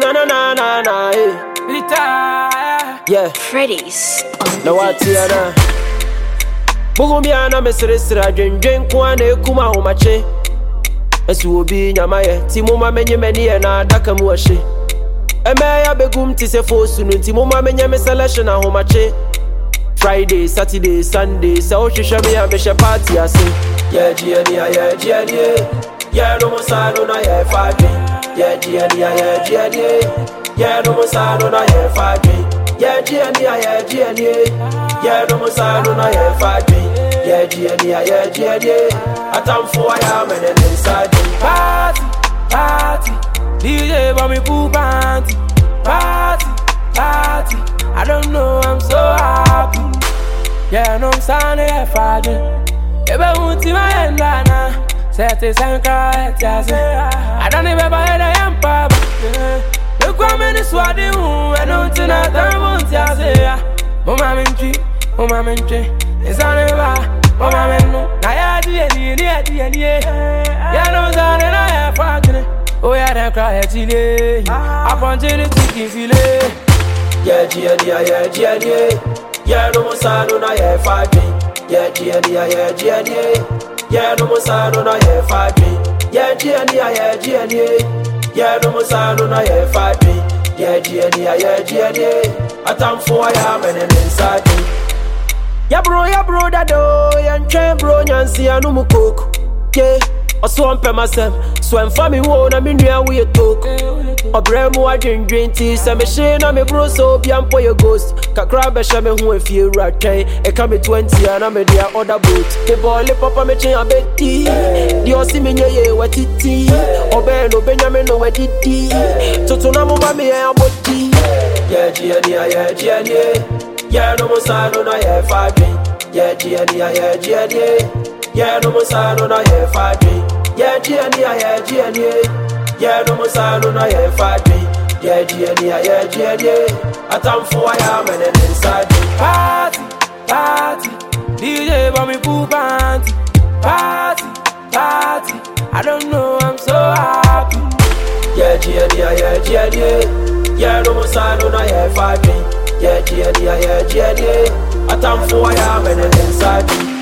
na na na na, eh. Yeah. Freddy's. No what na. Bugumia na mesresra dwendwen kwa na ekuma homache. Esu obi nyamaye ti muma menye meni e na adaka mu ahye. Emeya begum ti se fosu nu ti muma menye me selection na homache. Friday, Saturday, Sunday, so hwehwe me a be party ase. Yeah, GND, yeah, GND. Yeah, no more sign on a yeah, 5. Yeah, GND, yeah, GND. Yeah, no more sign on a yeah, 5. Yeah, GND, yeah, GND. Yeah, no more sign on a yeah, 5. Yeah, GND, yeah, GND. A time for I am and inside. Party, party. DJ for me pool party. Party, party. I don't know, I'm so happy. Yeah, no, I'm standing there Friday. If I want to my end, set it and cry, I don't even buy the empire. You come in the swadi, I don't know that I want to say. Oh, my mentry, it's on the bar. Oh, my men, I had the idea. Yeah, no, I have forgotten. Oh, yeah, they cry at you. I want you to take it. Yeah, GND, yeah, GND. Yeah, no more sign on a yeah, 5. Yeah, GND, yeah, GND. Yeah, no more sign on a yeah, 5. Yeah, GND, yeah, GND. Yeah, no more sign on a yeah, 5. Yeah, GND, yeah, GND. A time for I am and inside. Yeah, bro, that do. Yeah, train, bro, Nancy, and no more cook. Yeah. I swamp myself, swam for me, won't I mean, we talk. A brand more drink tea, some machine on me, bro, so be on for your ghost. Cacrab a shaman who if you rat, a come 20 and I'm a dear other boat. The boy, lip up a machine, a bet tea. The Osimini, what it tea. Or Ben, or Benjamin, no, what it tea. Totonamo, mammy, and what tea. Yeah, Gianni, yeah, Gianni. Yeah, no more sign on a yeah, 5. Yeah, Gianni, yeah, Gianni. Yeah, no more sign on a yeah, 5. Yeah, GND, yeah, GND. Yeah, no more sign on a yeah, 5. Yeah, GND, yeah, GND. A time for I am and inside. Party, party. DJ for me pool party. Party, party. I don't know, I'm so happy. Yeah, GND, yeah, GND. Yeah, no more sign on a yeah, 5. Yeah, GND, yeah, GND. A time for I am and inside.